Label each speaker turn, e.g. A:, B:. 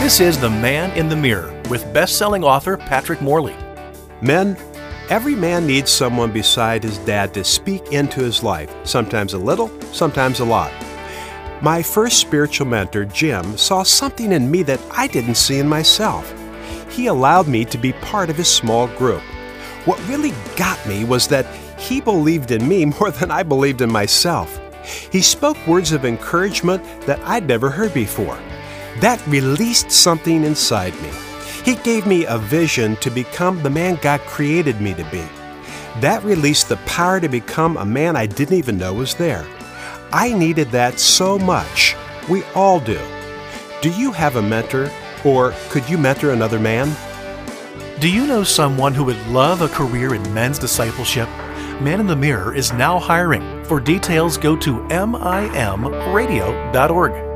A: This is The Man in the Mirror with best-selling author Patrick Morley.
B: Men, every man needs someone beside his dad to speak into his life, sometimes a little, sometimes a lot. My first spiritual mentor, Jim, saw something in me that I didn't see in myself. He allowed me to be part of his small group. What really got me was that he believed in me more than I believed in myself. He spoke words of encouragement that I'd never heard before. That released something inside me. He gave me a vision to become the man God created me to be. That released the power to become a man I didn't even know was there. I needed that so much. We all do. Do you have a mentor, or could you mentor another man?
A: Do you know someone who would love a career in men's discipleship? Man in the Mirror is now hiring. For details, go to mimradio.org.